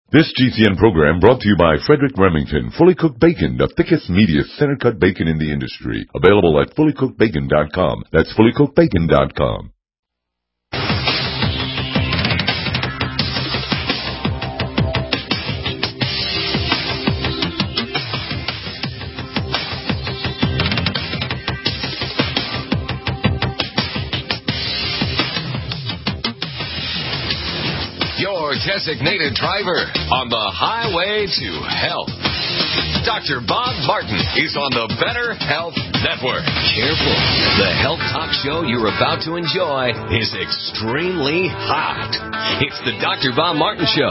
This GCN program brought to you by Frederick Remington. Fully cooked bacon, the thickest, meatiest, center-cut bacon in the industry. Available at fullycookedbacon.com. That's fullycookedbacon.com. Your designated driver on the highway to health. Dr. Bob Martin is on the Better Health Network. Careful. The health talk show you're about to enjoy is extremely hot. It's the Dr. Bob Martin Show.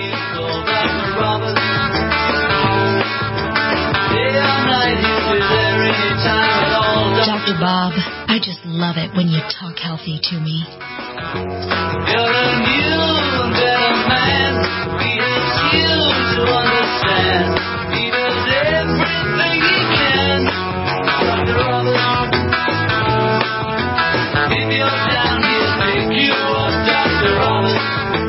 Dr. Bob, I just love it when you talk healthy to me. You're a new and better man. He helps you to understand. He does everything he can. Dr. Roberts. If you're down, he'll pick you up. Dr. Roberts.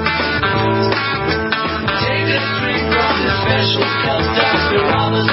Take a drink from his special cup. Dr. Roberts.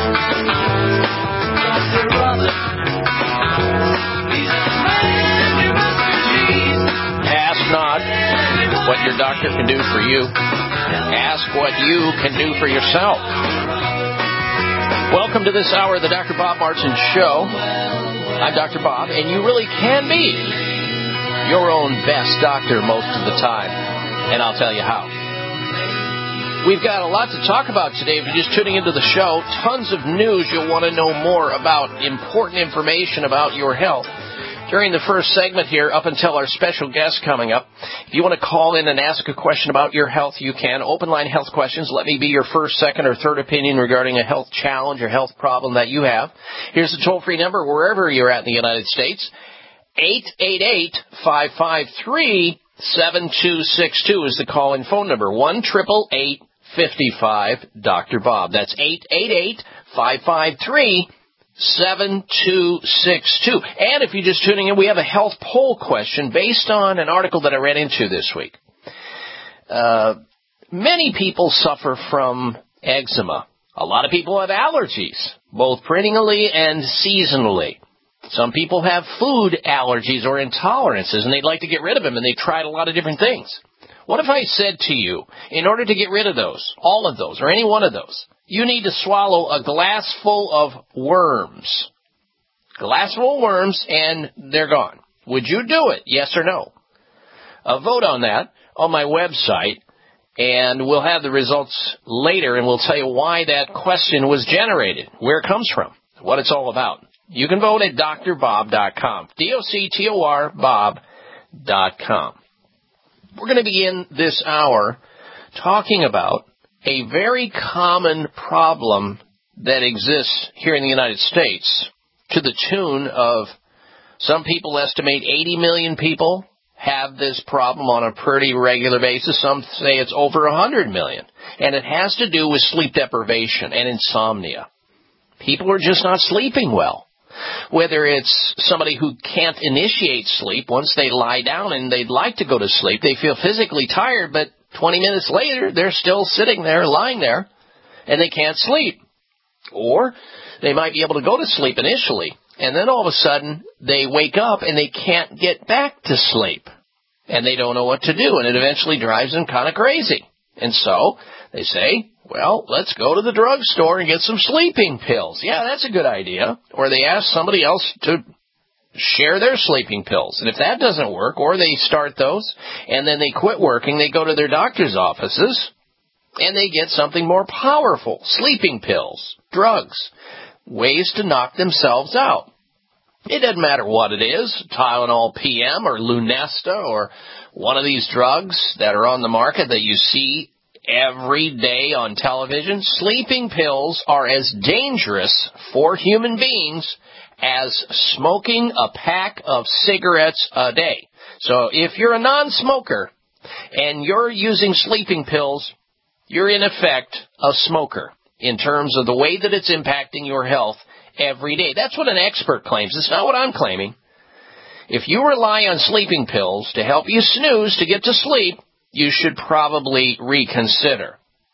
Dr. Roberts. He's a man you must believe. Ask not what your doctor can do for you. Ask what you can do for yourself. Welcome to this hour of the Dr. Bob Martin Show. I'm Dr. Bob, and you really can be your own best doctor most of the time. And I'll tell you how. We've got a lot to talk about today. If you're just tuning into the show, tons of news. You'll want to know more about important information about your health. During the first segment here, up until our special guest coming up, if you want to call in and ask a question about your health, you can. Open line health questions. Let me be your first, second, or third opinion regarding a health challenge or health problem that you have. Here's the toll-free number wherever you're at in the United States. 888-553-7262 is the call-in phone number. 1-888-55-Dr. Bob. That's 888-553-7262. And if you're just tuning in, we have a health poll question based on an article that I ran into this week. Many people suffer from eczema. A lot of people have allergies, both perennially and seasonally. Some people have food allergies or intolerances, and they'd like to get rid of them, and they tried a lot of different things. What if I said to you, in order to get rid of those, all of those, or any one of those, you need to swallow a glass full of worms. Glass full of worms, and they're gone. Would you do it? Yes or no? Vote on that on my website, and we'll have the results later, and we'll tell you why that question was generated, where it comes from, what it's all about. You can vote at drbob.com, D-O-C-T-O-R, bob.com. We're going to begin this hour talking about a very common problem that exists here in the United States to the tune of, some people estimate 80 million people have this problem on a pretty regular basis. Some say it's over 100 million. And it has to do with sleep deprivation and insomnia. People are just not sleeping well. Whether it's somebody who can't initiate sleep, once they lie down and they'd like to go to sleep, they feel physically tired, but 20 minutes later, they're still sitting there, lying there, and they can't sleep. Or they might be able to go to sleep initially, and then all of a sudden, they wake up and they can't get back to sleep. And they don't know what to do, and it eventually drives them kind of crazy. And so they say, well, let's go to the drugstore and get some sleeping pills. Yeah, that's a good idea. Or they ask somebody else to share their sleeping pills. And if that doesn't work, or they start those, and then they quit working, they go to their doctor's offices, and they get something more powerful. Sleeping pills, drugs, ways to knock themselves out. It doesn't matter what it is, Tylenol PM or Lunesta or one of these drugs that are on the market that you see every day on television. Sleeping pills are as dangerous for human beings as smoking a pack of cigarettes a day. So if you're a non-smoker and you're using sleeping pills, you're in effect a smoker in terms of the way that it's impacting your health every day. That's what an expert claims. It's not what I'm claiming. If you rely on sleeping pills to help you snooze to get to sleep, you should probably reconsider.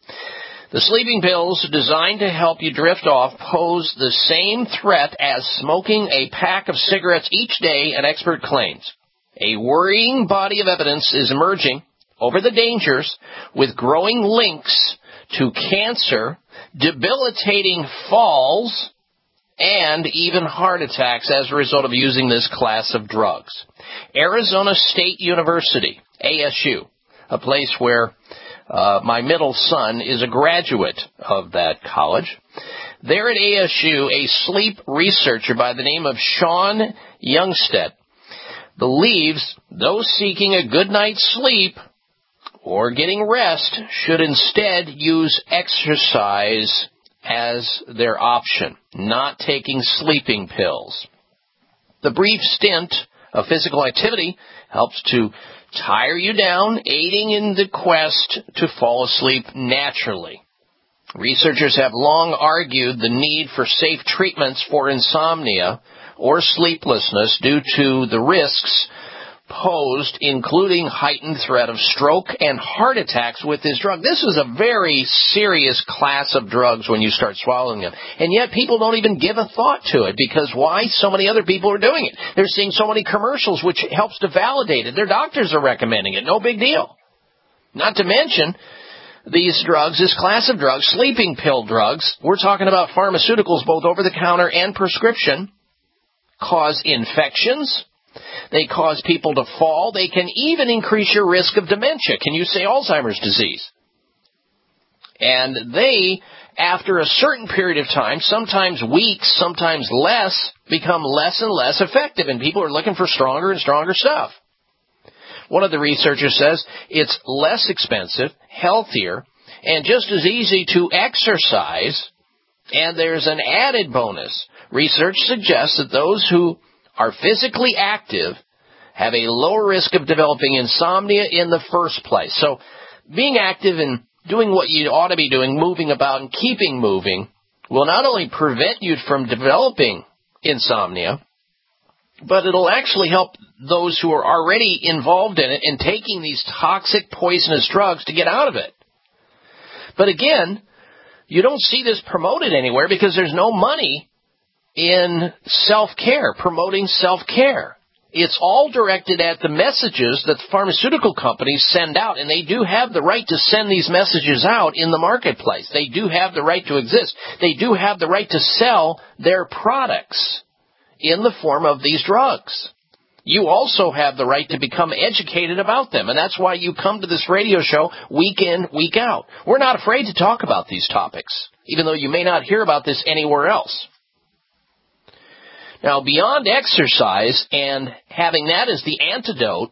The sleeping pills designed to help you drift off pose the same threat as smoking a pack of cigarettes each day, an expert claims. A worrying body of evidence is emerging over the dangers, with growing links to cancer, debilitating falls, and even heart attacks as a result of using this class of drugs. Arizona State University, ASU, a place where my middle son is a graduate of that college. There at ASU, a sleep researcher by the name of Sean Youngstead believes those seeking a good night's sleep or getting rest should instead use exercise as their option, not taking sleeping pills. The brief stint of physical activity helps to tire you down, aiding in the quest to fall asleep naturally. Researchers have long argued the need for safe treatments for insomnia or sleeplessness due to the risks posed, including heightened threat of stroke and heart attacks with this drug. This is a very serious class of drugs when you start swallowing them. And yet people don't even give a thought to it, because why? So many other people are doing it. They're seeing so many commercials, which helps to validate it. Their doctors are recommending it. No big deal. Not to mention these drugs, this class of drugs, sleeping pill drugs, we're talking about pharmaceuticals, both over-the-counter and prescription, cause infections. They cause people to fall. They can even increase your risk of dementia. Can you say Alzheimer's disease? And they, after a certain period of time, sometimes weeks, sometimes less, become less and less effective, and people are looking for stronger and stronger stuff. One of the researchers says it's less expensive, healthier, and just as easy to exercise, and there's an added bonus. Research suggests that those who are physically active have a lower risk of developing insomnia in the first place. So being active and doing what you ought to be doing, moving about and keeping moving, will not only prevent you from developing insomnia, but it'll actually help those who are already involved in it and taking these toxic, poisonous drugs to get out of it. But again, you don't see this promoted anywhere because there's no money in self-care, promoting self-care. It's all directed at the messages that pharmaceutical companies send out, and they do have the right to send these messages out in the marketplace. They do have the right to exist. They do have the right to sell their products in the form of these drugs. You also have the right to become educated about them, and that's why you come to this radio show week in, week out. We're not afraid to talk about these topics, even though you may not hear about this anywhere else. Now, beyond exercise and having that as the antidote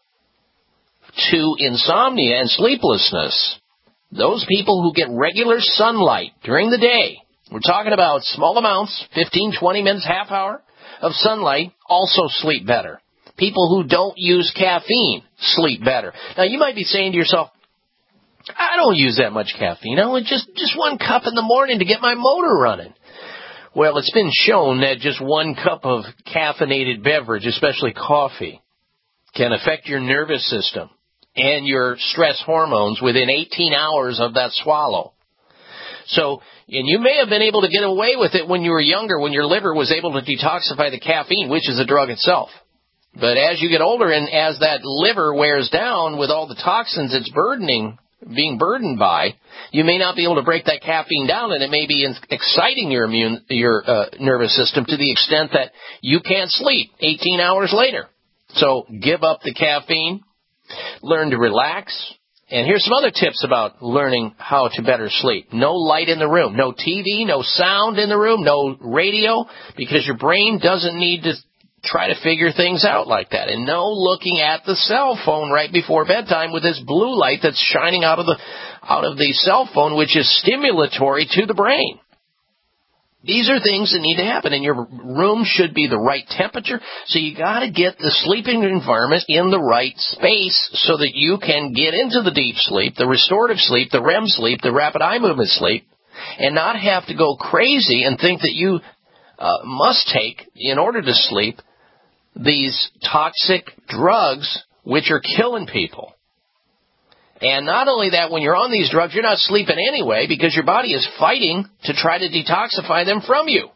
to insomnia and sleeplessness, those people who get regular sunlight during the day, we're talking about small amounts, 15, 20 minutes, half hour of sunlight, also sleep better. People who don't use caffeine sleep better. Now, you might be saying to yourself, I don't use that much caffeine. I want just 1 cup in the morning to get my motor running. Well, it's been shown that just 1 cup of caffeinated beverage, especially coffee, can affect your nervous system and your stress hormones within 18 hours of that swallow. So, and you may have been able to get away with it when you were younger, when your liver was able to detoxify the caffeine, which is a drug itself. But as you get older and as that liver wears down with all the toxins it's being burdened by, you may not be able to break that caffeine down, and it may be exciting your nervous system to the extent that you can't sleep 18 hours later. So give up the caffeine, learn to relax, and here's some other tips about learning how to better sleep. No light in the room, no TV, no sound in the room, no radio, because your brain doesn't need to try to figure things out like that. And no looking at the cell phone right before bedtime with this blue light that's shining out of the cell phone, which is stimulatory to the brain. These are things that need to happen, and your room should be the right temperature, so you got to get the sleeping environment in the right space so that you can get into the deep sleep, the restorative sleep, the REM sleep, the rapid eye movement sleep, and not have to go crazy and think that you must take, in order to sleep, these toxic drugs which are killing people. And not only that, when you're on these drugs, you're not sleeping anyway because your body is fighting to try to detoxify them from you.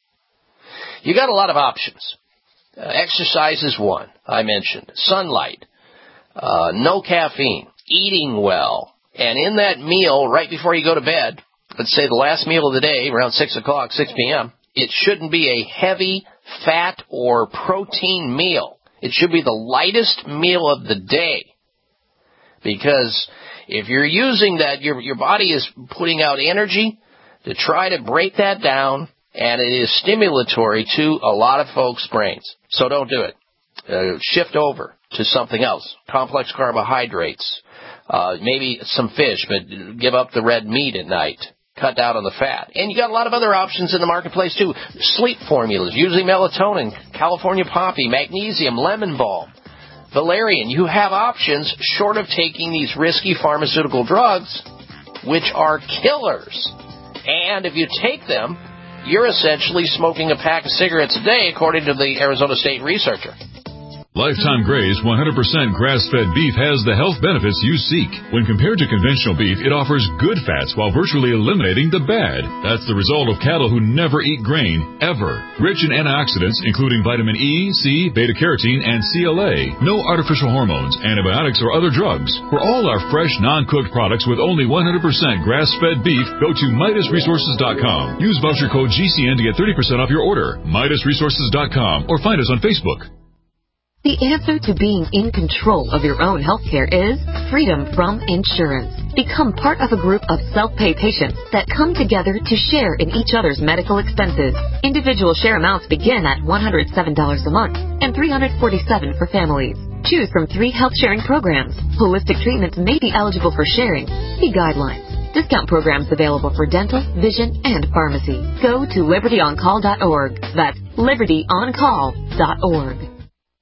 You got a lot of options. Exercise is one, I mentioned. Sunlight, no caffeine, eating well, and in that meal right before you go to bed, let's say the last meal of the day, around 6 p.m., it shouldn't be a heavy fat or protein meal. It should be the lightest meal of the day. Because if you're using that, your body is putting out energy to try to break that down, and it is stimulatory to a lot of folks' brains. So don't do it. Shift over to something else. Complex carbohydrates. Maybe some fish, but give up the red meat at night. Cut down on the fat. And you got a lot of other options in the marketplace, too. Sleep formulas, using melatonin, California poppy, magnesium, lemon balm, valerian. You have options short of taking these risky pharmaceutical drugs, which are killers. And if you take them, you're essentially smoking a pack of cigarettes a day, according to the Arizona State researcher. Lifetime Graze 100% grass-fed beef has the health benefits you seek. When compared to conventional beef, it offers good fats while virtually eliminating the bad. That's the result of cattle who never eat grain, ever. Rich in antioxidants, including vitamin E, C, beta-carotene, and CLA. No artificial hormones, antibiotics, or other drugs. For all our fresh, non-cooked products with only 100% grass-fed beef, go to MidasResources.com. Use voucher code GCN to get 30% off your order. MidasResources.com, or find us on Facebook. The answer to being in control of your own healthcare is freedom from insurance. Become part of a group of self-pay patients that come together to share in each other's medical expenses. Individual share amounts begin at $107 a month and $347 for families. Choose from 3 health-sharing programs. Holistic treatments may be eligible for sharing. See guidelines. Discount programs available for dental, vision, and pharmacy. Go to libertyoncall.org. That's libertyoncall.org.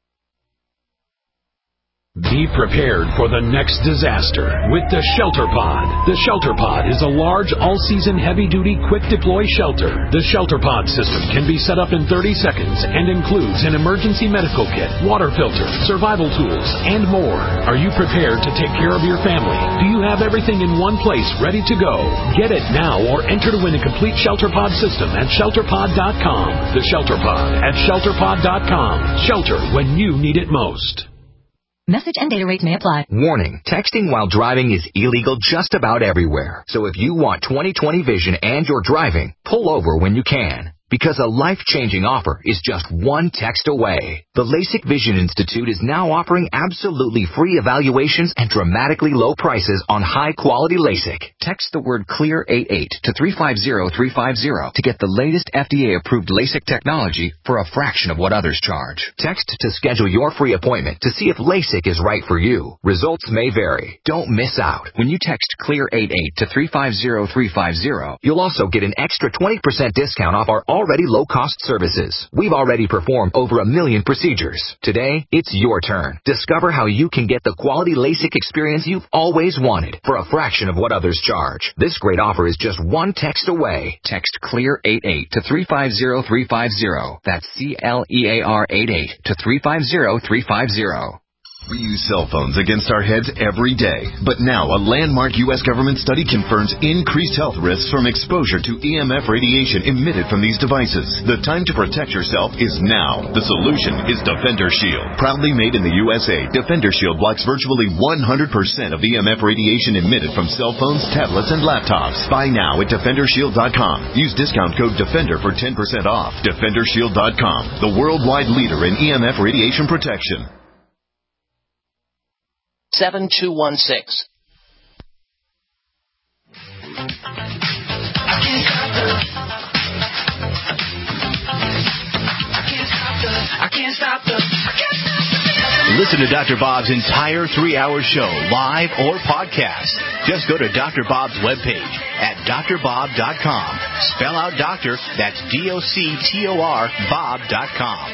Be prepared for the next disaster with the Shelter Pod. The Shelter Pod is a large, all-season, heavy-duty, quick-deploy shelter. The Shelter Pod system can be set up in 30 seconds and includes an emergency medical kit, water filter, survival tools, and more. Are you prepared to take care of your family? Do you have everything in one place ready to go? Get it now or enter to win a complete Shelter Pod system at ShelterPod.com. The Shelter Pod at ShelterPod.com. Shelter when you need it most. Message and data rates may apply. Warning, texting while driving is illegal just about everywhere. So if you want 20/20 vision and you're driving, pull over when you can. Because a life-changing offer is just one text away. The LASIK Vision Institute is now offering absolutely free evaluations and dramatically low prices on high-quality LASIK. Text the word CLEAR88 to 350350 to get the latest FDA-approved LASIK technology for a fraction of what others charge. Text to schedule your free appointment to see if LASIK is right for you. Results may vary. Don't miss out. When you text CLEAR88 to 350350, you'll also get an extra 20% discount off our already low-cost services. We've already performed over 1 million procedures. Today, it's your turn. Discover how you can get the quality LASIK experience you've always wanted for a fraction of what others charge. This great offer is just one text away. Text CLEAR88 to 350350. That's CLEAR88 to 350350. We use cell phones against our heads every day, but now a landmark U.S. government study confirms increased health risks from exposure to EMF radiation emitted from these devices. The time to protect yourself is now. The solution is Defender Shield. Proudly made in the USA, Defender Shield blocks virtually 100% of EMF radiation emitted from cell phones, tablets, and laptops. Buy now at DefenderShield.com. Use discount code DEFENDER for 10% off. DefenderShield.com, the worldwide leader in EMF radiation protection. 7216. Listen to Dr. Bob's entire 3-hour show, live or podcast. Just go to Dr. Bob's webpage at drbob.com. Spell out doctor, that's DOCTOR, Bob.com.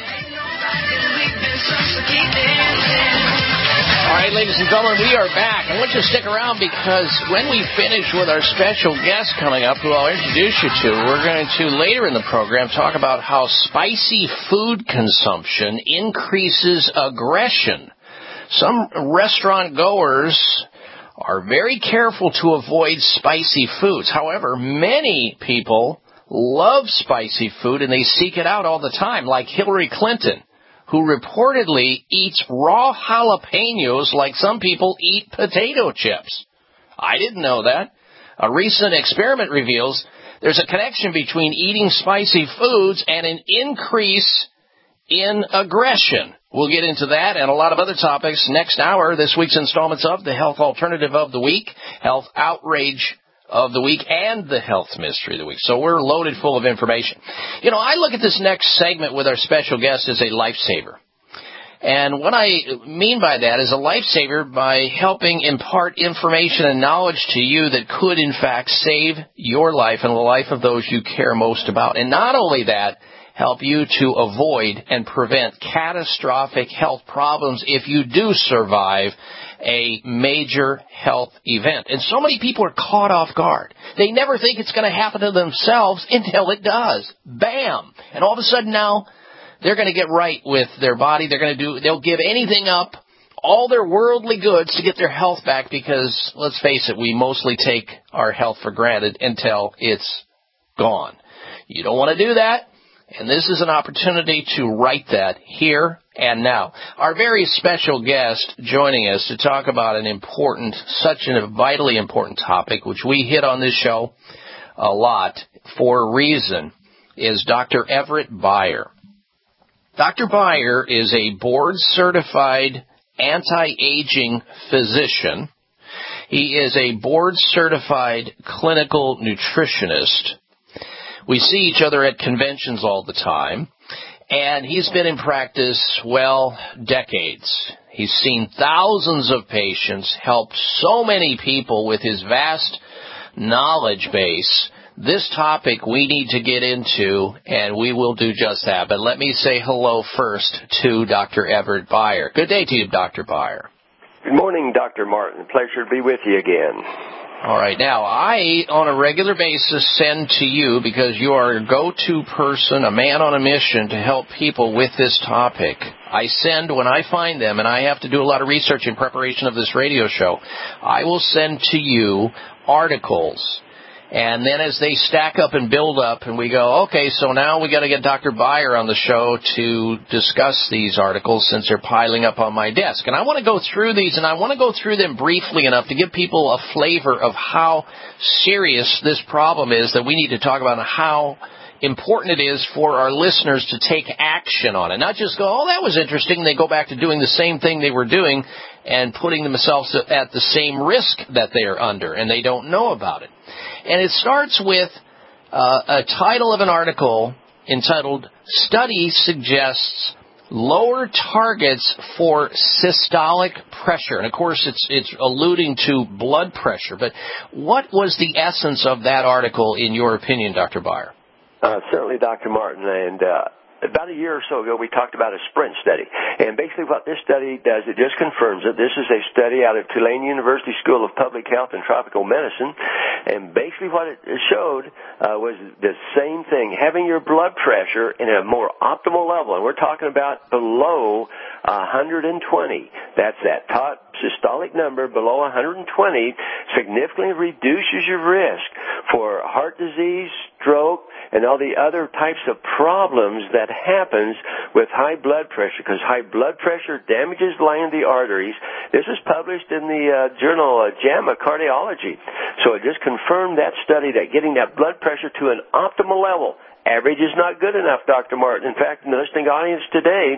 All right, ladies and gentlemen, we are back. I want you to stick around because when we finish with our special guest coming up, who I'll introduce you to, we're going to, later in the program, talk about how spicy food consumption increases aggression. Some restaurant goers are very careful to avoid spicy foods. However, many people love spicy food and they seek it out all the time, like Hillary Clinton, who reportedly eats raw jalapenos like some people eat potato chips. I didn't know that. A recent experiment reveals there's a connection between eating spicy foods and an increase in aggression. We'll get into that and a lot of other topics next hour, this week's installments of the Health Alternative of the Week, Health Outrage of the Week, and the Health Mystery of the Week. So we're loaded full of information. You know, I look at this next segment with our special guest as a lifesaver. And what I mean by that is a lifesaver by helping impart information and knowledge to you that could, in fact, save your life and the life of those you care most about. And not only that, help you to avoid and prevent catastrophic health problems if you do survive a major health event. And so many people are caught off guard. They never think it's going to happen to themselves until it does. Bam! And all of a sudden now, they're going to get right with their body. They'll give anything up, all their worldly goods to get their health back because, let's face it, we mostly take our health for granted until it's gone. You don't want to do that. And this is an opportunity to right that here and now. Our very special guest joining us to talk about such a vitally important topic, which we hit on this show a lot for a reason, is Dr. Everett Beyer. Dr. Beyer is a board-certified anti-aging physician. He is a board-certified clinical nutritionist. We see each other at conventions all the time, and he's been in practice, decades. He's seen thousands of patients, helped so many people with his vast knowledge base. This topic we need to get into, and we will do just that. But let me say hello first to Dr. Everett Beyer. Good day to you, Dr. Beyer. Good morning, Dr. Martin. Pleasure to be with you again. All right. Now, I, on a regular basis, send to you, because you are a go-to person, a man on a mission to help people with this topic. I send when I find them, and I have to do a lot of research in preparation of this radio show. I will send to you articles. And then as they stack up and build up, and we go, okay, so now we got to get Dr. Beyer on the show to discuss these articles since they're piling up on my desk. And I want to go through these, and I want to go through them briefly enough to give people a flavor of how serious this problem is that we need to talk about and how important it is for our listeners to take action on it. Not just go, oh, that was interesting. They go back to doing the same thing they were doing and putting themselves at the same risk that they are under, and they don't know about it. And it starts with a title of an article entitled, Study Suggests Lower Targets for Systolic Pressure. And, of course, it's alluding to blood pressure. But what was the essence of that article, in your opinion, Dr. Beyer? Certainly, Dr. Martin. And about a year or so ago, we talked about a SPRINT study. And basically what this study does, it just confirms it. This is a study out of Tulane University School of Public Health and Tropical Medicine. And basically what it showed was the same thing, having your blood pressure in a more optimal level. And we're talking about below 120. That's that top systolic number below 120 significantly reduces your risk for heart disease, stroke, and all the other types of problems that happens with high blood pressure, because high blood pressure damages the arteries. This is published in the journal JAMA Cardiology. So it just confirmed that study that getting that blood pressure to an optimal level. Average is not good enough, Dr. Martin. In fact, in the listening audience today,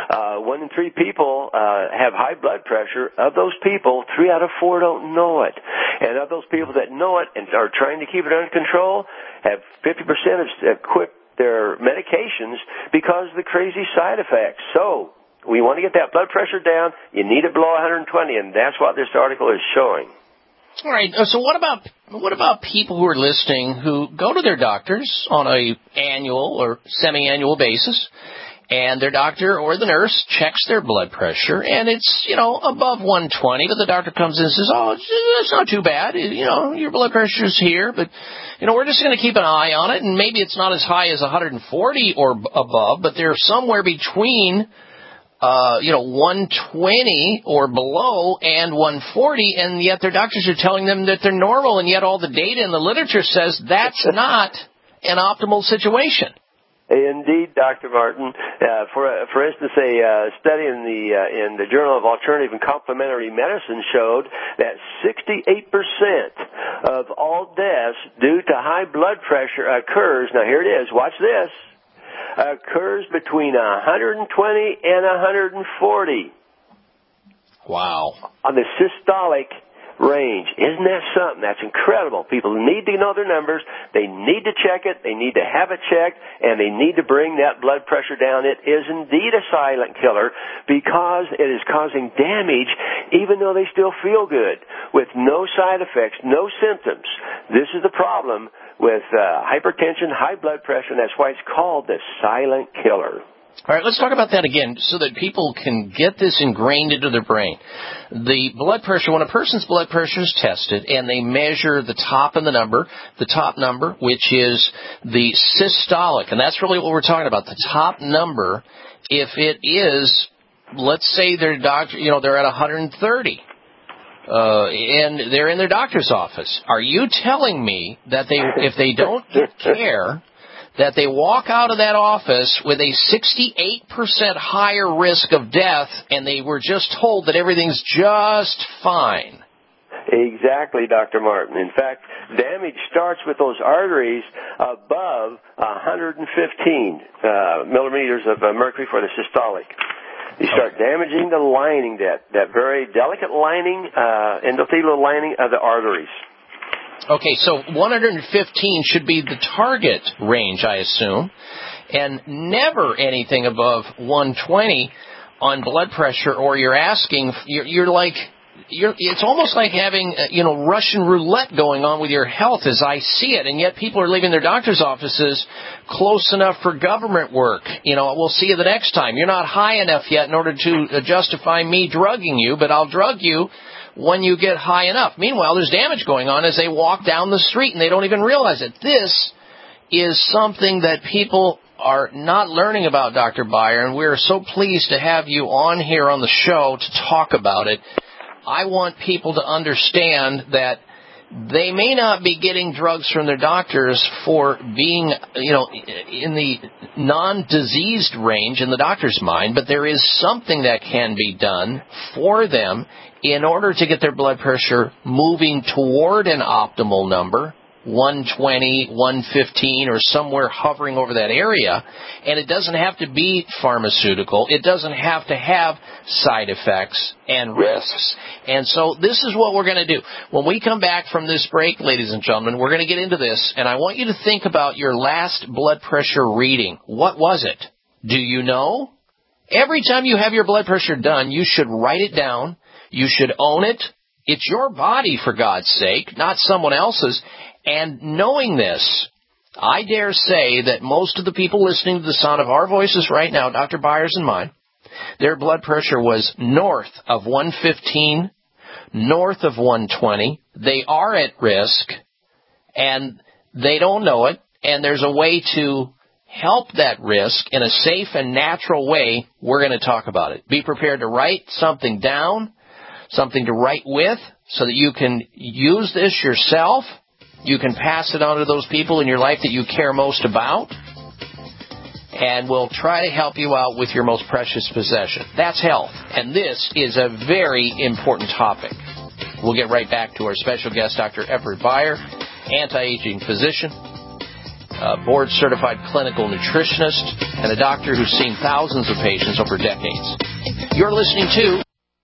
1 in 3 people have high blood pressure. Of those people, 3 out of 4 don't know it. And of those people that know it and are trying to keep it under control, have 50% have quit their medications because of the crazy side effects. So we want to get that blood pressure down. You need it below 120, and that's what this article is showing. All right. So what about people who are listening who go to their doctors on a annual or semi-annual basis, and their doctor or the nurse checks their blood pressure, and it's, above 120, but the doctor comes in and says, oh, it's not too bad. Your blood pressure's here, but, we're just going to keep an eye on it, and maybe it's not as high as 140 or above, but they're somewhere between 120 or below and 140, and yet their doctors are telling them that they're normal, and yet all the data in the literature says that's not an optimal situation. Indeed, Dr. Martin. For instance, a study in the Journal of Alternative and Complementary Medicine showed that 68% of all deaths due to high blood pressure occurs. Now here it is. Watch this. Occurs between 120 and 140. Wow. On the systolic range. Isn't that something? That's incredible. People need to know their numbers. They need to check it. They need to have it checked, and they need to bring that blood pressure down. It is indeed a silent killer because it is causing damage even though they still feel good with no side effects, no symptoms. This is the problem with hypertension, high blood pressure, and that's why it's called the silent killer. All right, let's talk about that again so that people can get this ingrained into their brain. The blood pressure, when a person's blood pressure is tested and they measure the top number, which is the systolic, and that's really what we're talking about, the top number, if it is, let's say their doctor, they're at 130. And they're in their doctor's office. Are you telling me that if they don't get care, that they walk out of that office with a 68% higher risk of death, and they were just told that everything's just fine? Exactly, Dr. Martin. In fact, damage starts with those arteries above 115 millimeters of mercury for the systolic. You start damaging the lining, that very delicate lining, endothelial lining of the arteries. Okay, so 115 should be the target range, I assume, and never anything above 120 on blood pressure, or it's almost like having, Russian roulette going on with your health as I see it, and yet people are leaving their doctor's offices close enough for government work. We'll see you the next time. You're not high enough yet in order to justify me drugging you, but I'll drug you when you get high enough. Meanwhile, there's damage going on as they walk down the street, and they don't even realize it. This is something that people are not learning about, Dr. Beyer, and we're so pleased to have you on here on the show to talk about it. I want people to understand that they may not be getting drugs from their doctors for being, in the non-diseased range in the doctor's mind, but there is something that can be done for them in order to get their blood pressure moving toward an optimal number, 120, 115, or somewhere hovering over that area. And it doesn't have to be pharmaceutical. It doesn't have to have side effects and risks. And so this is what we're going to do. When we come back from this break, ladies and gentlemen, we're going to get into this. And I want you to think about your last blood pressure reading. What was it? Do you know? Every time you have your blood pressure done, you should write it down. You should own it. It's your body, for God's sake, not someone else's. And knowing this, I dare say that most of the people listening to the sound of our voices right now, Dr. Byers and mine, their blood pressure was north of 115, north of 120. They are at risk, and they don't know it, and there's a way to help that risk in a safe and natural way. We're going to talk about it. Be prepared to write something down, something to write with, so that you can use this yourself. You can pass it on to those people in your life that you care most about, and we'll try to help you out with your most precious possession. That's health, and this is a very important topic. We'll get right back to our special guest, Dr. Everett Beyer, anti-aging physician, board-certified clinical nutritionist, and a doctor who's seen thousands of patients over decades. You're listening to...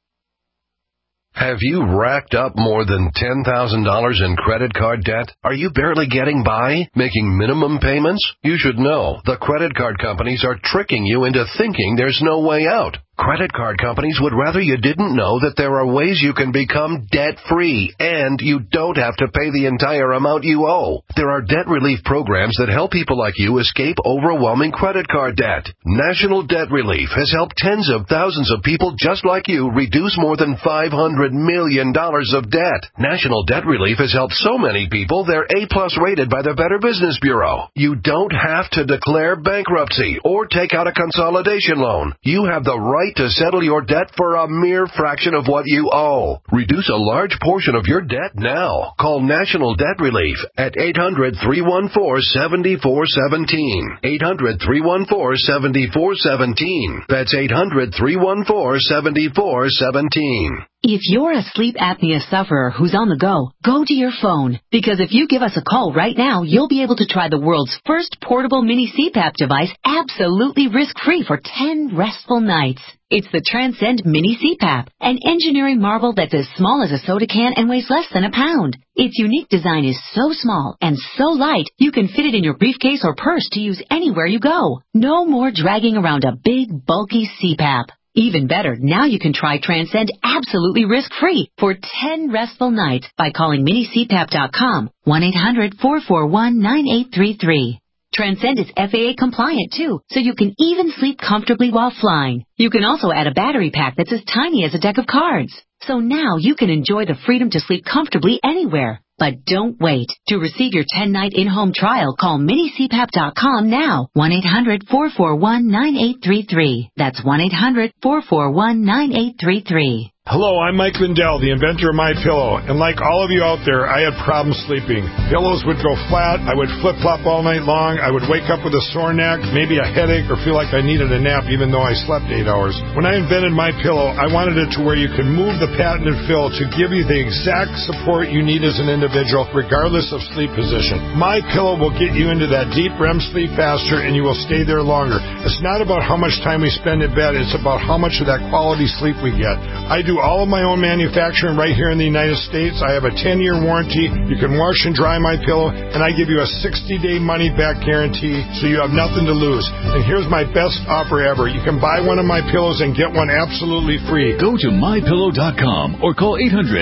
Have you racked up more than $10,000 in credit card debt? Are you barely getting by, making minimum payments? You should know the credit card companies are tricking you into thinking there's no way out. Credit card companies would rather you didn't know that there are ways you can become debt-free, and you don't have to pay the entire amount you owe. There are debt relief programs that help people like you escape overwhelming credit card debt. National Debt Relief has helped tens of thousands of people just like you reduce more than $500 million of debt. National Debt Relief has helped so many people they're A+ rated by the Better Business Bureau. You don't have to declare bankruptcy or take out a consolidation loan. You have the right right to settle your debt for a mere fraction of what you owe. Reduce a large portion of your debt now. Call National Debt Relief at 800-314-7417. 800-314-7417. That's 800-314-7417. If you're a sleep apnea sufferer who's on the go, go to your phone. Because if you give us a call right now, you'll be able to try the world's first portable mini CPAP device absolutely risk-free for 10 restful nights. It's the Transcend Mini CPAP, an engineering marvel that's as small as a soda can and weighs less than a pound. Its unique design is so small and so light, you can fit it in your briefcase or purse to use anywhere you go. No more dragging around a big, bulky CPAP. Even better, now you can try Transcend absolutely risk-free for 10 restful nights by calling minicpap.com, 1-800-441-9833. Transcend is FAA compliant too, so you can even sleep comfortably while flying. You can also add a battery pack that's as tiny as a deck of cards. So now you can enjoy the freedom to sleep comfortably anywhere. But don't wait. To receive your 10-night in-home trial, call minicpap.com now. 1-800-441-9833. That's 1-800-441-9833. Hello, I'm Mike Lindell, the inventor of MyPillow, and like all of you out there, I had problems sleeping. Pillows would go flat, I would flip-flop all night long, I would wake up with a sore neck, maybe a headache, or feel like I needed a nap even though I slept 8 hours. When I invented MyPillow, I wanted it to where you could move the patented fill to give you the exact support you need as an individual, regardless of sleep position. MyPillow will get you into that deep REM sleep faster, and you will stay there longer. It's not about how much time we spend in bed, it's about how much of that quality sleep we get. I do all of my own manufacturing right here in the United States. I have a 10-year warranty. You can wash and dry my pillow, and I give you a 60-day money-back guarantee, so you have nothing to lose. And here's my best offer ever. You can buy one of my pillows and get one absolutely free. Go to mypillow.com or call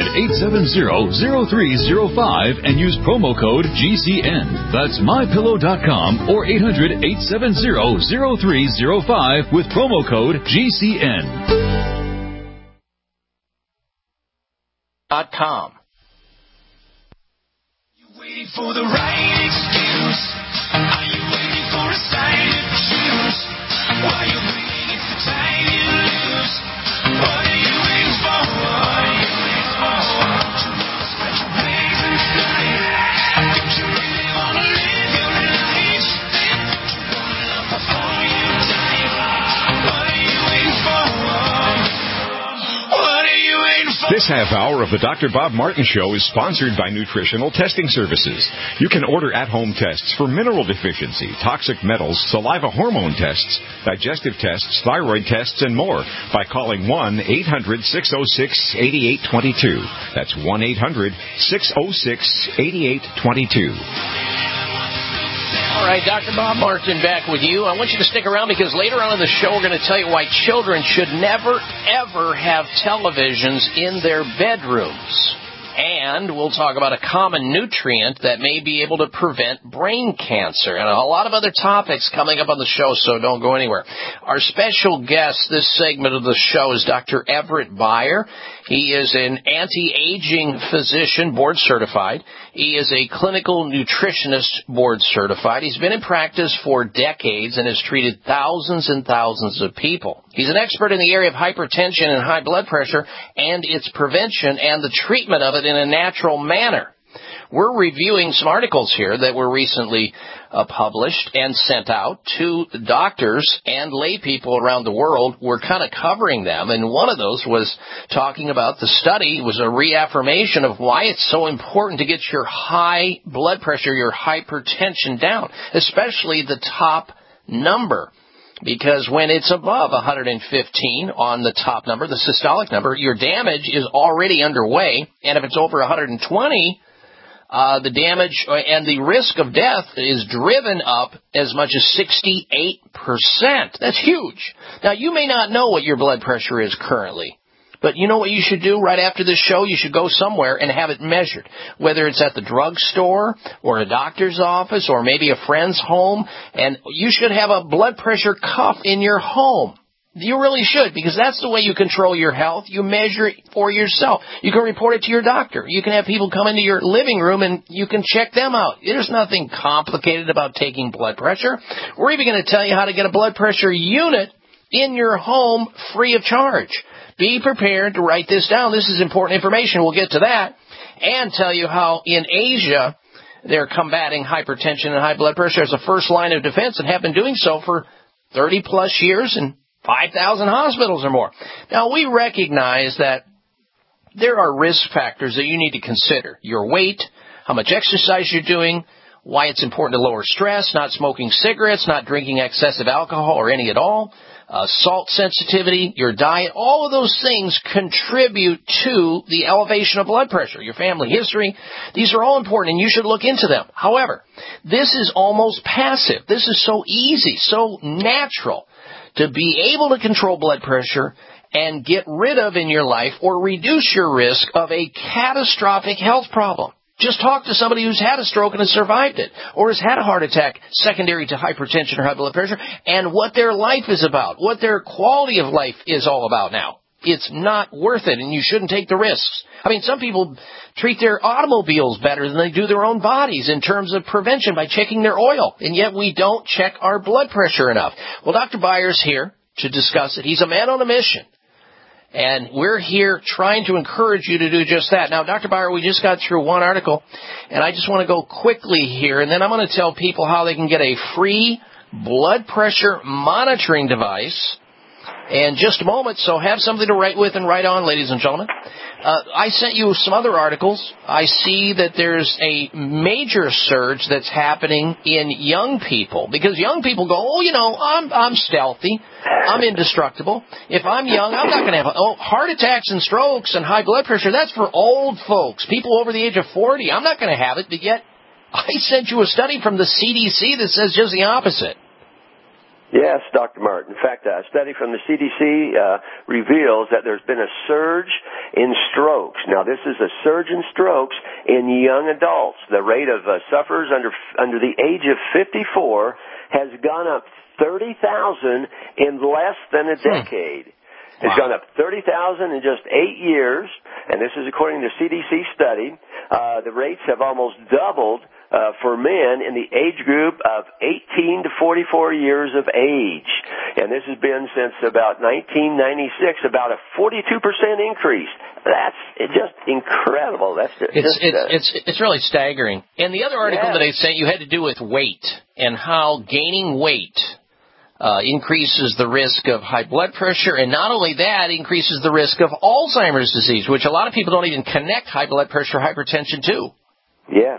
800-870-0305 and use promo code GCN. That's mypillow.com or 800-870-0305 with promo code GCN. .com. You waiting for the right excuse? Are you waiting for a sign to choose? While you're waiting, it's the time you lose. What are you waiting for? What are you waiting for? Don't you wanna spread your wings and fly? Don't you really wanna live your life? Don't you wanna love before you die? What are you waiting for? What are you waiting for? This half hour of the Dr. Bob Martin Show is sponsored by Nutritional Testing Services. You can order at-home tests for mineral deficiency, toxic metals, saliva hormone tests, digestive tests, thyroid tests, and more by calling 1-800-606-8822. That's 1-800-606-8822. All right, Dr. Bob Martin back with you. I want you to stick around because later on in the show we're going to tell you why children should never, ever have televisions in their bedrooms. And we'll talk about a common nutrient that may be able to prevent brain cancer. And a lot of other topics coming up on the show, so don't go anywhere. Our special guest this segment of the show is Dr. Everett Beyer. He is an anti-aging physician, board certified. He is a clinical nutritionist, board certified. He's been in practice for decades and has treated thousands and thousands of people. He's an expert in the area of hypertension and high blood pressure and its prevention and the treatment of it in a natural manner. We're reviewing some articles here that were recently published and sent out to doctors and lay people around the world. We're kind of covering them, and one of those was talking about the study. It was a reaffirmation of why it's so important to get your high blood pressure, your hypertension down, especially the top number. Because when it's above 115 on the top number, the systolic number, your damage is already underway. And if it's over 120, the damage and the risk of death is driven up as much as 68%. That's huge. Now, you may not know what your blood pressure is currently. But you know what you should do right after this show? You should go somewhere and have it measured, whether it's at the drugstore or a doctor's office or maybe a friend's home. And you should have a blood pressure cuff in your home. You really should, because that's the way you control your health. You measure it for yourself. You can report it to your doctor. You can have people come into your living room and you can check them out. There's nothing complicated about taking blood pressure. We're even going to tell you how to get a blood pressure unit in your home free of charge. Be prepared to write this down. This is important information. We'll get to that and tell you how in Asia they're combating hypertension and high blood pressure as a first line of defense and have been doing so for 30-plus years and 5,000 hospitals or more. Now, we recognize that there are risk factors that you need to consider. Your weight, how much exercise you're doing, why it's important to lower stress, not smoking cigarettes, not drinking excessive alcohol or any at all, salt sensitivity, your diet, all of those things contribute to the elevation of blood pressure, your family history. These are all important, and you should look into them. However, this is almost passive. This is so easy, so natural to be able to control blood pressure and get rid of in your life or reduce your risk of a catastrophic health problem. Just talk to somebody who's had a stroke and has survived it, or has had a heart attack secondary to hypertension or high blood pressure, and what their life is about, what their quality of life is all about now. It's not worth it, and you shouldn't take the risks. I mean, some people treat their automobiles better than they do their own bodies in terms of prevention by checking their oil, and yet we don't check our blood pressure enough. Well, Dr. Byers here to discuss it. He's a man on a mission. And we're here trying to encourage you to do just that. Now, Dr. Byer, we just got through one article, and I just want to go quickly here, and then I'm going to tell people how they can get a free blood pressure monitoring device in just a moment. So have something to write with and write on, ladies and gentlemen. I sent you some other articles. I see that there's a major surge that's happening in young people, because young people go, oh, you know, I'm stealthy. I'm indestructible. If I'm young, I'm not going to have heart attacks and strokes and high blood pressure. That's for old folks, people over the age of 40. I'm not going to have it, but yet I sent you a study from the CDC that says just the opposite. Yes, Dr. Martin. In fact, a study from the CDC reveals that there's been a surge in strokes. Now, this is a surge in strokes in young adults. The rate of sufferers under the age of 54 has gone up 30,000 in less than a decade. It's gone up 30,000 in just 8 years, and this is according to the CDC study. The rates have almost doubled for men in the age group of 18 to 44 years of age. And this has been since about 1996, about a 42% increase. That's just incredible. It's really staggering. And the other article that I sent you had to do with weight and how gaining weight increases the risk of high blood pressure, and not only that, increases the risk of Alzheimer's disease, which a lot of people don't even connect high blood pressure, hypertension to. Yes.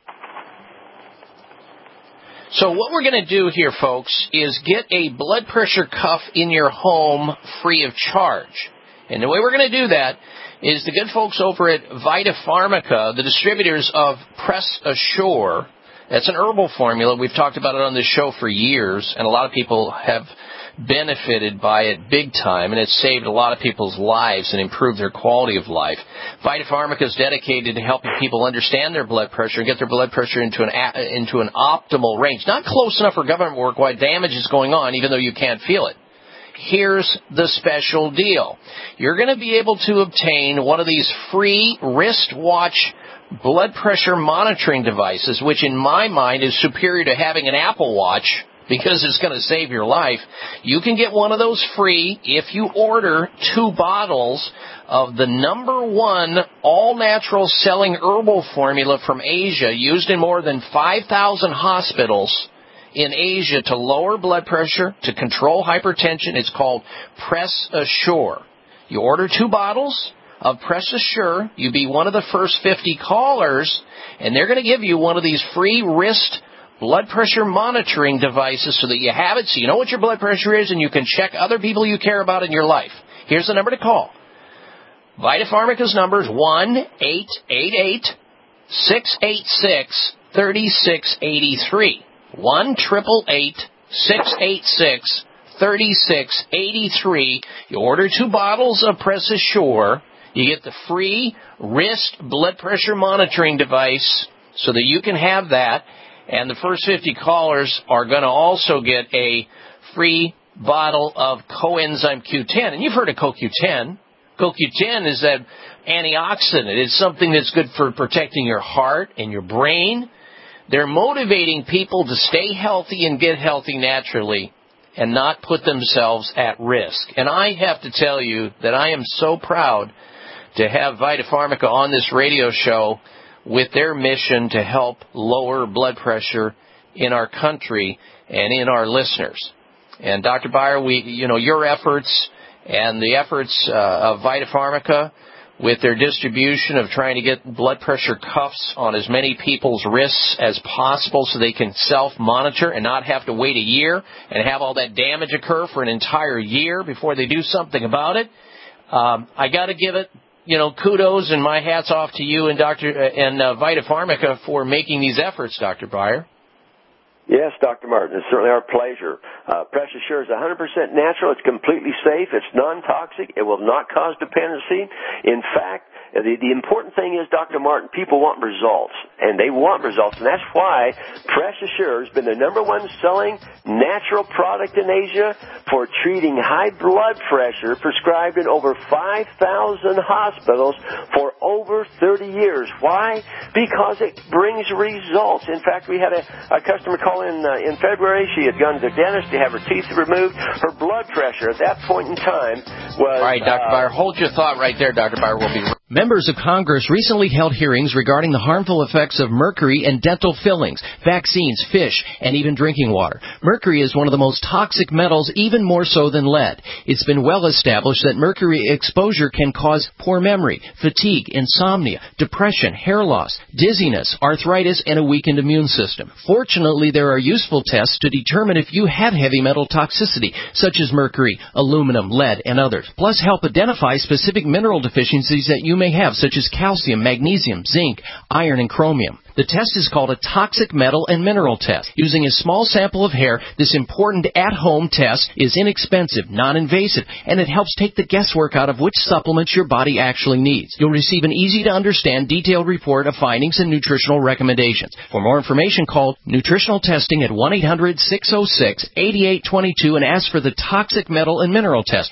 So what we're going to do here, folks, is get a blood pressure cuff in your home free of charge. And the way we're going to do that is the good folks over at Vita Pharmica, the distributors of Press Assure. That's an herbal formula. We've talked about it on this show for years, and a lot of people have benefited by it big time, and it's saved a lot of people's lives and improved their quality of life. Vita Pharmica is dedicated to helping people understand their blood pressure and get their blood pressure into an optimal range. Not close enough for government work while damage is going on, even though you can't feel it. Here's the special deal. You're going to be able to obtain one of these free wristwatch blood pressure monitoring devices, which in my mind is superior to having an Apple Watch, because it's going to save your life. You can get one of those free if you order 2 bottles of the #1 all-natural selling herbal formula from Asia, used in more than 5,000 hospitals in Asia to lower blood pressure, to control hypertension. It's called Press Assure. You order 2 bottles of Press Assure. You be one of the first 50 callers, and they're going to give you one of these free wrist blood pressure monitoring devices so that you have it, so you know what your blood pressure is, and you can check other people you care about in your life. Here's the number to call. Vita Pharmica's number is 1-888-686-3683. 1-888-686-3683. You order 2 bottles of Press Assure. You get the free wrist blood pressure monitoring device so that you can have that. And the first 50 callers are going to also get a free bottle of coenzyme Q10. And you've heard of CoQ10. CoQ10 is that antioxidant. It's something that's good for protecting your heart and your brain. They're motivating people to stay healthy and get healthy naturally. and not put themselves at risk. And I have to tell you that I am so proud to have Vita Pharmica on this radio show with their mission to help lower blood pressure in our country and in our listeners. And Dr. Beyer, your efforts and the efforts of Vita Pharmica with their distribution of trying to get blood pressure cuffs on as many people's wrists as possible so they can self-monitor and not have to wait a year and have all that damage occur for an entire year before they do something about it. I got to give it, kudos and my hat's off to you and Vita Pharmica for making these efforts, Dr. Beyer. Yes, Dr. Martin, it's certainly our pleasure. Precious Sure is 100% natural. It's completely safe. It's non-toxic. It will not cause dependency. In fact, the important thing is, Dr. Martin, people want results, and they want results, and that's why Precious Sure has been the number one selling natural product in Asia for treating high blood pressure, prescribed in over 5,000 hospitals for over 30 years. Why? Because it brings results. In fact, we had a customer call in February. She had gone to the dentist to have her teeth removed. Her blood pressure at that point in time was... All right, Dr. Beyer, hold your thought right there, Dr. Beyer. We'll be... Members of Congress recently held hearings regarding the harmful effects of mercury in dental fillings, vaccines, fish, and even drinking water. Mercury is one of the most toxic metals, even more so than lead. It's been well established that mercury exposure can cause poor memory, fatigue, insomnia, depression, hair loss, dizziness, arthritis, and a weakened immune system. Fortunately, there are useful tests to determine if you have heavy metal toxicity, such as mercury, aluminum, lead, and others, plus help identify specific mineral deficiencies that you may have, such as calcium, magnesium, zinc, iron, and chromium. The test is called a toxic metal and mineral test. Using a small sample of hair, this important at-home test is inexpensive, non-invasive, and it helps take the guesswork out of which supplements your body actually needs. You'll receive an easy-to-understand, detailed report of findings and nutritional recommendations. For more information, call Nutritional Testing at 1-800-606-8822 and ask for the toxic metal and mineral test,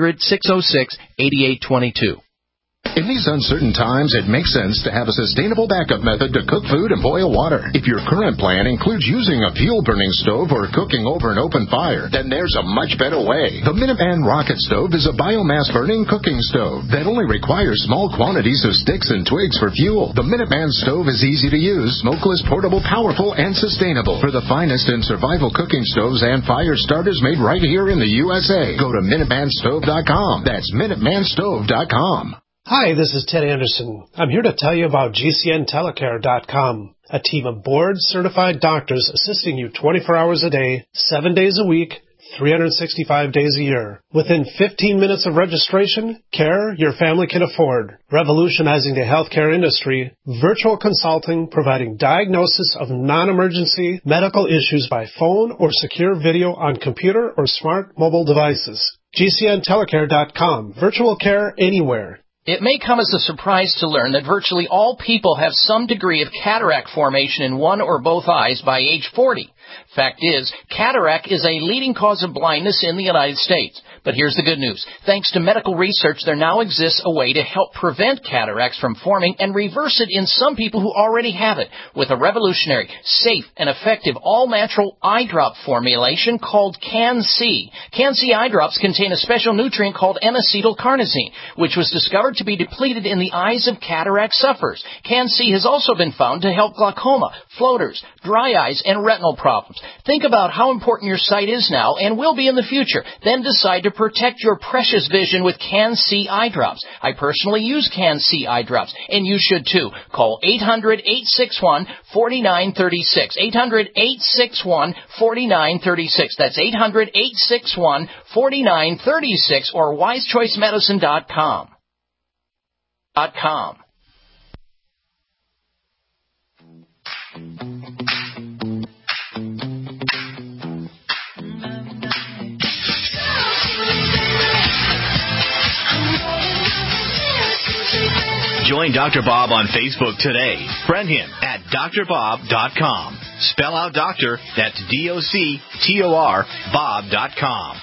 800-606-8822. In these uncertain times, it makes sense to have a sustainable backup method to cook food and boil water. If your current plan includes using a fuel-burning stove or cooking over an open fire, then there's a much better way. The Minuteman Rocket Stove is a biomass-burning cooking stove that only requires small quantities of sticks and twigs for fuel. The Minuteman Stove is easy to use, smokeless, portable, powerful, and sustainable. For the finest in survival cooking stoves and fire starters made right here in the USA, go to MinutemanStove.com. That's MinutemanStove.com. Hi, this is Ted Anderson. I'm here to tell you about GCNTelecare.com, a team of board-certified doctors assisting you 24 hours a day, 7 days a week, 365 days a year. Within 15 minutes of registration, care your family can afford. Revolutionizing the healthcare industry, virtual consulting providing diagnosis of non-emergency medical issues by phone or secure video on computer or smart mobile devices. GCNTelecare.com, virtual care anywhere. It may come as a surprise to learn that virtually all people have some degree of cataract formation in one or both eyes by age 40. Fact is, cataract is a leading cause of blindness in the United States. But here's the good news. Thanks to medical research, there now exists a way to help prevent cataracts from forming and reverse it in some people who already have it with a revolutionary, safe, and effective all-natural eye drop formulation called Can-C. Can-C eye drops contain a special nutrient called N-acetylcarnosine, which was discovered to be depleted in the eyes of cataract sufferers. Can-C has also been found to help glaucoma, floaters, dry eyes, and retinal problems. Think about how important your sight is now and will be in the future. Then decide to protect your precious vision with Can-C eye drops. I personally use Can-C eye drops, and you should too. Call 800-861-4936. 800-861-4936. That's 800-861-4936 or wisechoicemedicine.com. Join Dr. Bob on Facebook today. Friend him at drbob.com. Spell out doctor, that's D-O-C-T-O-R, bob.com.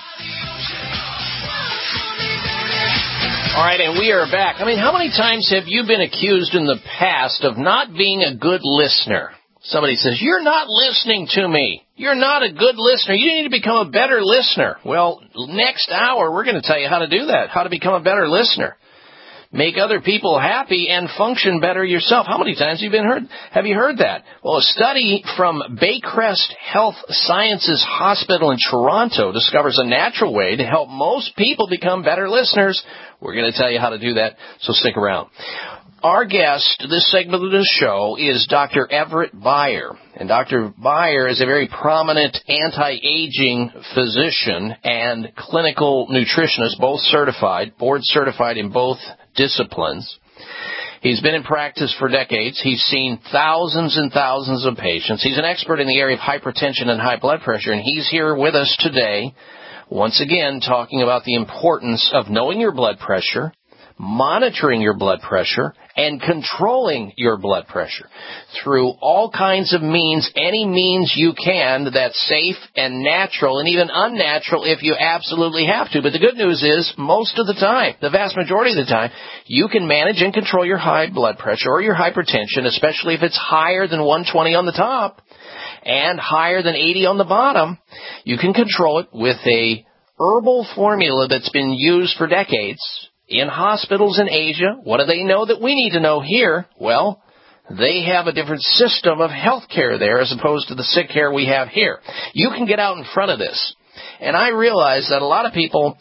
All right, and we are back. I mean, how many times have you been accused in the past of not being a good listener? Somebody says, you're not listening to me. You're not a good listener. You need to become a better listener. Well, next hour, we're going to tell you how to do that, how to become a better listener. Make other people happy and function better yourself. How many times have you heard that? Well, a study from Baycrest Health Sciences Hospital in Toronto discovers a natural way to help most people become better listeners. We're going to tell you how to do that, so stick around. Our guest, this segment of the show, is Dr. Everett Beyer. And Dr. Beyer is a very prominent anti-aging physician and clinical nutritionist, both certified, board certified in both disciplines. He's been in practice for decades. He's seen thousands and thousands of patients. He's an expert in the area of hypertension and high blood pressure, and he's here with us today, once again, talking about the importance of knowing your blood pressure, monitoring your blood pressure, and controlling your blood pressure through all kinds of means, any means you can that's safe and natural and even unnatural if you absolutely have to. But the good news is, most of the time, the vast majority of the time, you can manage and control your high blood pressure or your hypertension, especially if it's higher than 120 on the top and higher than 80 on the bottom. You can control it with a herbal formula that's been used for decades in hospitals in Asia. What do they know that we need to know here? Well, they have a different system of health care there as opposed to the sick care we have here. You can get out in front of this. And I realize that a lot of people,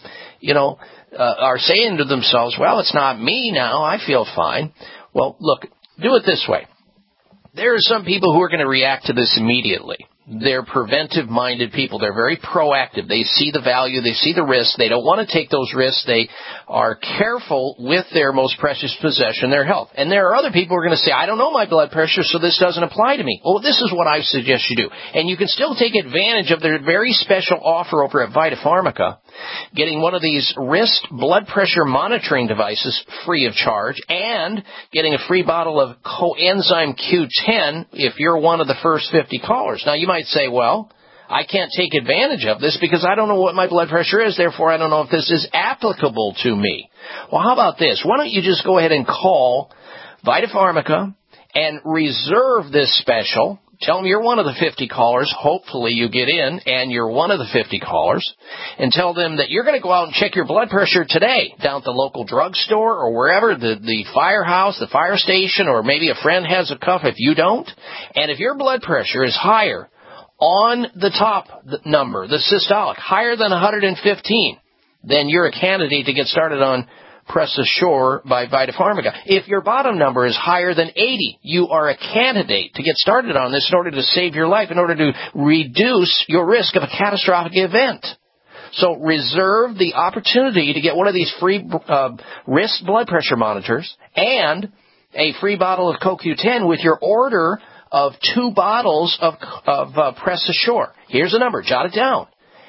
are saying to themselves, well, it's not me now. I feel fine. Well, look, do it this way. There are some people who are going to react to this immediately. They're preventive-minded people. They're very proactive. They see the value. They see the risk. They don't want to take those risks. They are careful with their most precious possession, their health. And there are other people who are going to say, I don't know my blood pressure, so this doesn't apply to me. Well, this is what I suggest you do. And you can still take advantage of their very special offer over at Vita Pharmica, getting one of these wrist blood pressure monitoring devices free of charge and getting a free bottle of Coenzyme Q10 if you're one of the first 50 callers. Now, you might say, well, I can't take advantage of this because I don't know what my blood pressure is, therefore I don't know if this is applicable to me. Well, how about this? Why don't you just go ahead and call Vita Pharmica and reserve this special. Tell them you're one of the 50 callers. Hopefully you get in and you're one of the 50 callers. And tell them that you're going to go out and check your blood pressure today down at the local drugstore or wherever, the firehouse, the fire station, or maybe a friend has a cuff if you don't. And if your blood pressure is higher on the top number, the systolic, higher than 115, then you're a candidate to get started on Press Assure by Vita Pharmica. If your bottom number is higher than 80, you are a candidate to get started on this in order to save your life, in order to reduce your risk of a catastrophic event. So reserve the opportunity to get one of these free wrist blood pressure monitors and a free bottle of CoQ10 with your order of 2 bottles of Press Assure. Here's the number. Jot it down.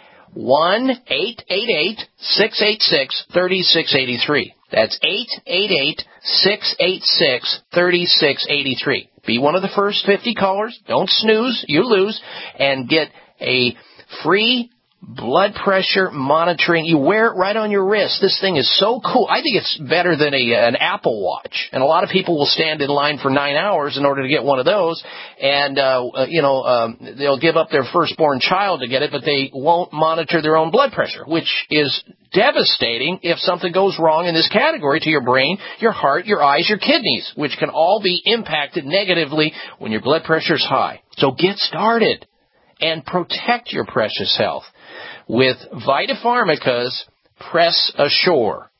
1-888-686-3683. That's 888-686-3683. Be one of the first 50 callers. Don't snooze. You lose. And get a free blood pressure monitoring. You wear it right on your wrist. This thing is so cool. I think it's better than an Apple Watch. And a lot of people will stand in line for 9 hours in order to get one of those. And, they'll give up their firstborn child to get it, but they won't monitor their own blood pressure, which is devastating if something goes wrong in this category to your brain, your heart, your eyes, your kidneys, which can all be impacted negatively when your blood pressure is high. So get started and protect your precious health with Vita Pharmica's Press Assure.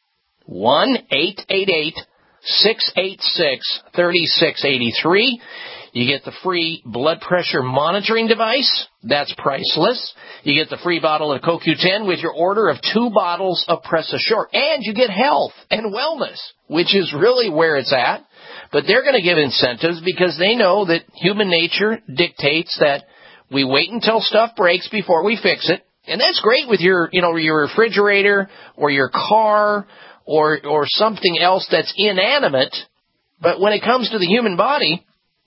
1-888-686-3683. You get the free blood pressure monitoring device. That's priceless. You get the free bottle of CoQ10 with your order of 2 bottles of Press Assure. And you get health and wellness, which is really where it's at. But they're going to give incentives because they know that human nature dictates that we wait until stuff breaks before we fix it. And that's great with your refrigerator or your car or something else that's inanimate. But when it comes to the human body,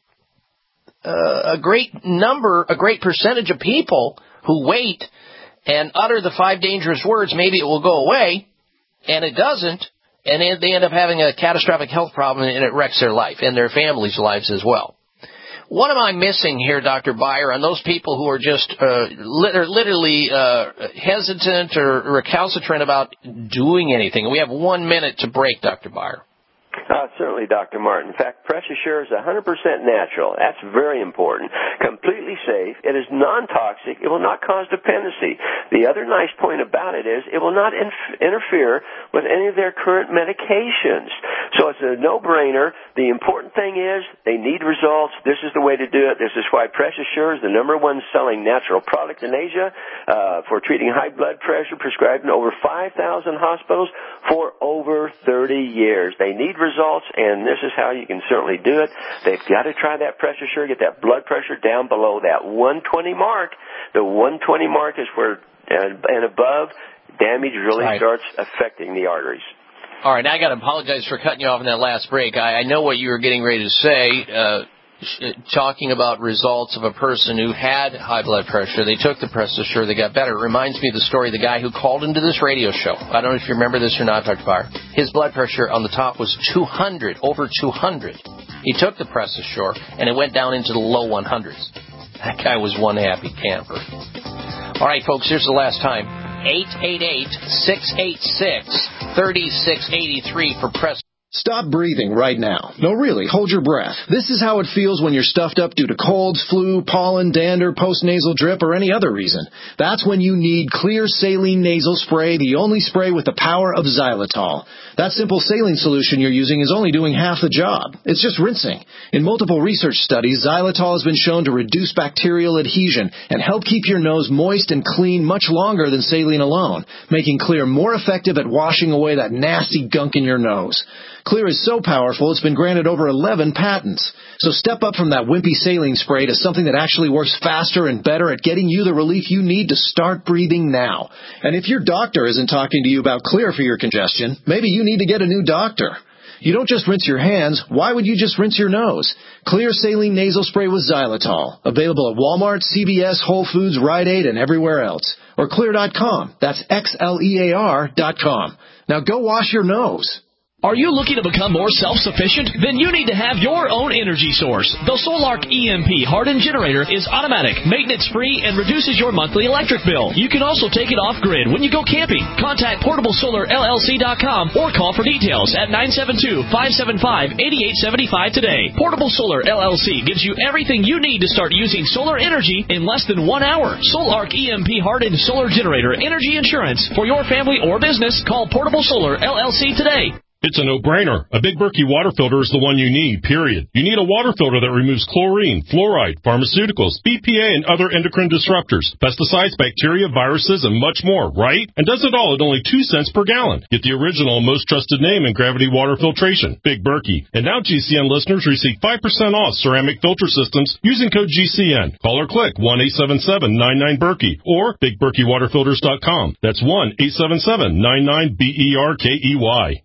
a great percentage of people who wait and utter the 5 dangerous words, maybe it will go away, and it doesn't, and they end up having a catastrophic health problem, and it wrecks their life and their families' lives as well. What am I missing here, Dr. Beyer, on those people who are just literally hesitant or recalcitrant about doing anything? We have 1 minute to break, Dr. Beyer. Certainly, Dr. Martin. In fact, Press Assure is 100% natural. That's very important. Completely safe. It is non-toxic. It will not cause dependency. The other nice point about it is it will not interfere with any of their current medications. So it's a no-brainer. The important thing is they need results. This is the way to do it. This is why Press Assure is the #1 selling natural product in Asia for treating high blood pressure, prescribed in over 5,000 hospitals for over 30 years. They need results, and this is how you can certainly do it. They've got to try that Press Assure, get that blood pressure down below that 120 mark. The 120 mark is where, and above, damage really starts affecting the arteries. All right, now I got to apologize for cutting you off in that last break. I know what you were getting ready to say, talking about results of a person who had high blood pressure. They took the Press Assure, they got better. It reminds me of the story of the guy who called into this radio show. I don't know if you remember this or not, Dr. Beyer. His blood pressure on the top was 200, over 200. He took the Press Assure, and it went down into the low 100s. That guy was one happy camper. All right, folks, here's the last time. 888-686-3683 for Press. Stop breathing right now. No, really, hold your breath. This is how it feels when you're stuffed up due to colds, flu, pollen, dander, postnasal drip, or any other reason. That's when you need Clear Saline Nasal Spray, the only spray with the power of xylitol. That simple saline solution you're using is only doing half the job. It's just rinsing. In multiple research studies, xylitol has been shown to reduce bacterial adhesion and help keep your nose moist and clean much longer than saline alone, making Clear more effective at washing away that nasty gunk in your nose. Clear is so powerful, it's been granted over 11 patents. So step up from that wimpy saline spray to something that actually works faster and better at getting you the relief you need to start breathing now. And if your doctor isn't talking to you about Clear for your congestion, maybe you need to get a new doctor. You don't just rinse your hands. Why would you just rinse your nose? Clear Saline Nasal Spray with xylitol. Available at Walmart, CVS, Whole Foods, Rite Aid, and everywhere else. Or Clear.com. That's XLEAR.com. Now go wash your nose. Are you looking to become more self-sufficient? Then you need to have your own energy source. The Solark EMP hardened generator is automatic, maintenance-free, and reduces your monthly electric bill. You can also take it off-grid when you go camping. Contact PortableSolarLLC.com or call for details at 972-575-8875 today. Portable Solar LLC gives you everything you need to start using solar energy in less than 1 hour. Solark EMP hardened solar generator energy insurance for your family or business. Call Portable Solar LLC today. It's a no-brainer. A Big Berkey water filter is the one you need, period. You need a water filter that removes chlorine, fluoride, pharmaceuticals, BPA, and other endocrine disruptors, pesticides, bacteria, viruses, and much more, right? And does it all at only 2 cents per gallon. Get the original and most trusted name in gravity water filtration, Big Berkey. And now GCN listeners receive 5% off ceramic filter systems using code GCN. Call or click 1-877-99-BERKEY or BigBerkeyWaterFilters.com. That's 1-877-99-BERKEY.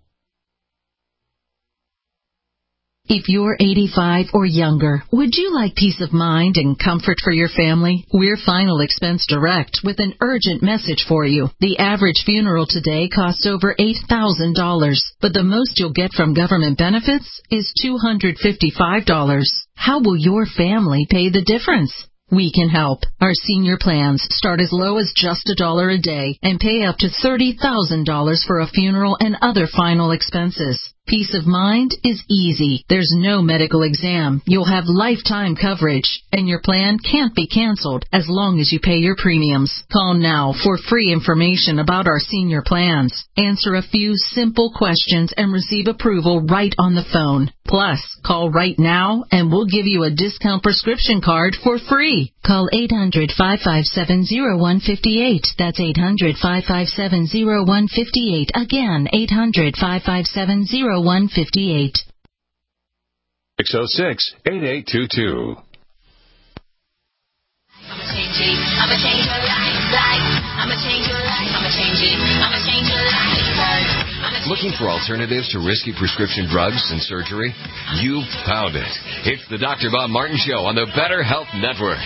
If you're 85 or younger, would you like peace of mind and comfort for your family? We're Final Expense Direct with an urgent message for you. The average funeral today costs over $8,000, but the most you'll get from government benefits is $255. How will your family pay the difference? We can help. Our senior plans start as low as just $1 a day and pay up to $30,000 for a funeral and other final expenses. Peace of mind is easy. There's no medical exam. You'll have lifetime coverage, and your plan can't be canceled as long as you pay your premiums. Call now for free information about our senior plans. Answer a few simple questions and receive approval right on the phone. Plus, call right now and we'll give you a discount prescription card for free. Call 800-557-0158. That's 800-557-0158. Again, 800-557-0158. 606-8822. I'ma change it. I'ma change your life. I'ma change your life. I'ma change it. I'ma change your life. Looking for alternatives to risky prescription drugs and surgery? You've found it. It's the Dr. Bob Martin Show on the Better Health Network.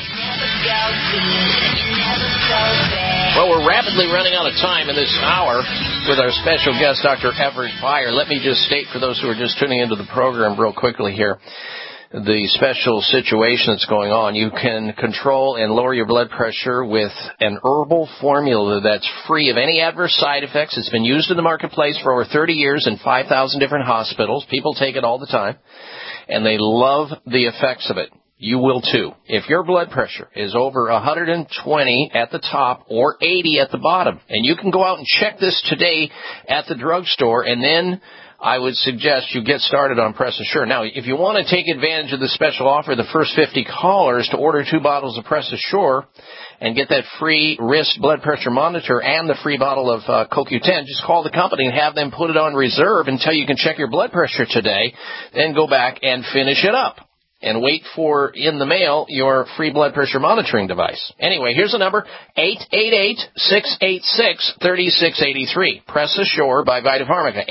Well, we're rapidly running out of time in this hour with our special guest, Dr. Everett Beyer. Let me just state for those who are just tuning into the program real quickly here. the special situation that's going on. You can control and lower your blood pressure with an herbal formula that's free of any adverse side effects. It's been used in the marketplace for over 30 years in 5,000 different hospitals. People take it all the time, and they love the effects of it. You will too. If your blood pressure is over 120 at the top or 80 at the bottom, and you can go out and check this today at the drugstore, and then I would suggest you get started on Press Assure. Now, if you want to take advantage of the special offer, the first 50 callers to order 2 bottles of Press Assure and get that free wrist blood pressure monitor and the free bottle of CoQ10, just call the company and have them put it on reserve until you can check your blood pressure today, then go back and finish it up and wait for, in the mail, your free blood pressure monitoring device. Anyway, here's the number, 888-686-3683. Press Assure by VitaPharmica,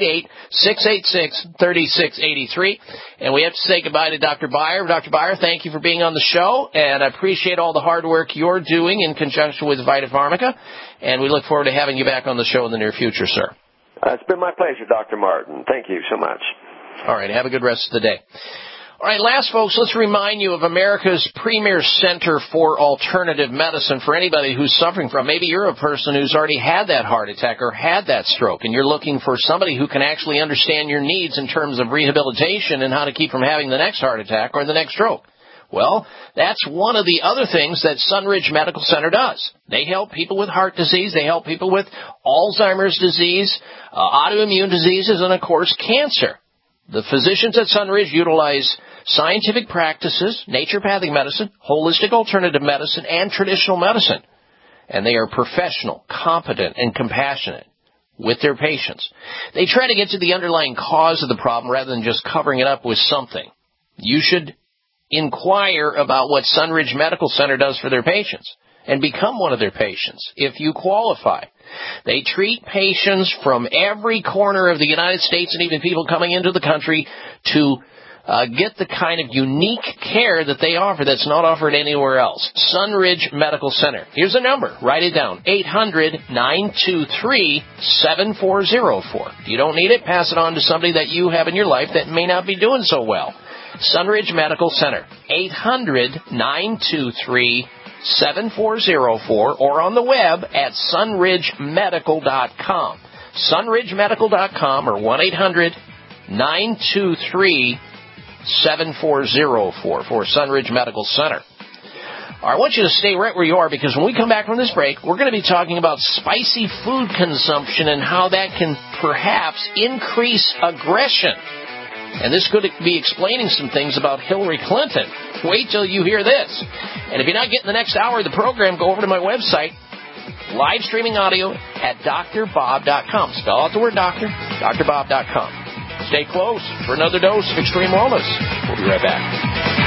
888-686-3683. And we have to say goodbye to Dr. Beyer. Dr. Beyer, thank you for being on the show, and I appreciate all the hard work you're doing in conjunction with VitaPharmica, and we look forward to having you back on the show in the near future, sir. It's been my pleasure, Dr. Martin. Thank you so much. All right, have a good rest of the day. All right, last, folks, let's remind you of America's premier center for alternative medicine for anybody who's suffering from. Maybe you're a person who's already had that heart attack or had that stroke, and you're looking for somebody who can actually understand your needs in terms of rehabilitation and how to keep from having the next heart attack or the next stroke. Well, that's one of the other things that Sunridge Medical Center does. They help people with heart disease. They help people with Alzheimer's disease, autoimmune diseases, and, of course, cancer. The physicians at Sunridge utilize scientific practices, naturopathic medicine, holistic alternative medicine, and traditional medicine. And they are professional, competent, and compassionate with their patients. They try to get to the underlying cause of the problem rather than just covering it up with something. You should inquire about what Sunridge Medical Center does for their patients and become one of their patients if you qualify. They treat patients from every corner of the United States and even people coming into the country to get the kind of unique care that they offer that's not offered anywhere else. Sunridge Medical Center. Here's a number. Write it down. 800-923-7404. If you don't need it, pass it on to somebody that you have in your life that may not be doing so well. Sunridge Medical Center. 800-923-7404 or on the web at sunridgemedical.com. Sunridgemedical.com or 1-800-923-7404 for Sunridge Medical Center. I want you to stay right where you are, because when we come back from this break, we're going to be talking about spicy food consumption and how that can perhaps increase aggression. And this could be explaining some things about Hillary Clinton. Wait till you hear this. And if you're not getting the next hour of the program, go over to my website, live streaming audio at drbob.com. Spell out the word doctor, drbob.com. Stay close for another dose of Extreme Wellness. We'll be right back.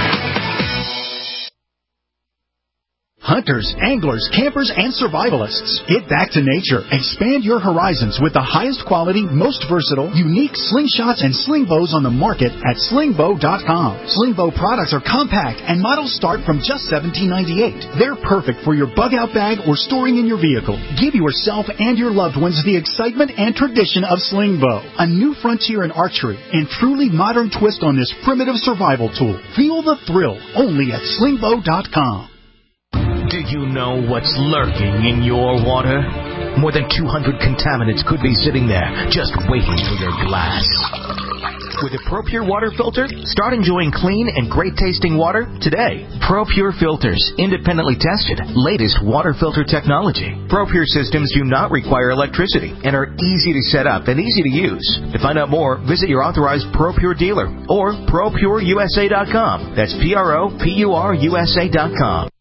Hunters, anglers, campers, and survivalists. Get back to nature. Expand your horizons with the highest quality, most versatile, unique slingshots and sling bows on the market at slingbow.com. Slingbow products are compact and models start from just $17.98. They're perfect for your bug-out bag or storing in your vehicle. Give yourself and your loved ones the excitement and tradition of Slingbow, a new frontier in archery and truly modern twist on this primitive survival tool. Feel the thrill only at slingbow.com. Do you know what's lurking in your water? More than 200 contaminants could be sitting there, just waiting for your glass. With a ProPure water filter, start enjoying clean and great-tasting water today. ProPure filters, independently tested, latest water filter technology. ProPure systems do not require electricity and are easy to set up and easy to use. To find out more, visit your authorized ProPure dealer or ProPureUSA.com. That's ProPureUSA.com.